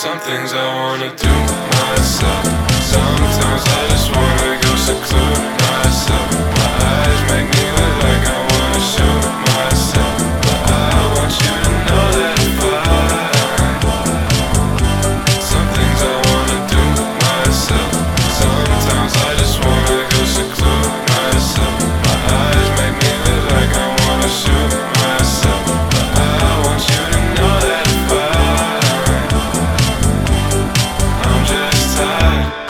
Some things I wanna do myself. Sometimes I just wanna go seclude